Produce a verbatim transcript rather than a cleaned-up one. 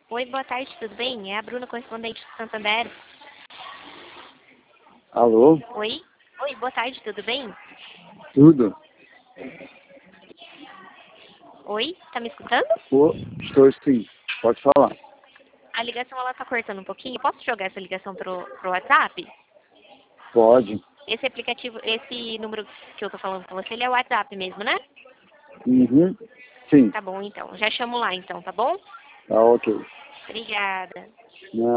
Oi, boa tarde, tudo bem? É a Bruna, correspondente do Santander. Alô? Oi? Oi, boa tarde, tudo bem? Tudo? Oi, tá me escutando? Pô, estou sim. Pode falar. A ligação, ela tá cortando um pouquinho. Posso jogar essa ligação pro, pro WhatsApp? Pode. Esse aplicativo, esse número que eu tô falando com você, ele é o WhatsApp mesmo, né? Uhum. Sim. Tá bom, então. Já chamo lá, então, tá bom? Tá ok. Obrigada. Não.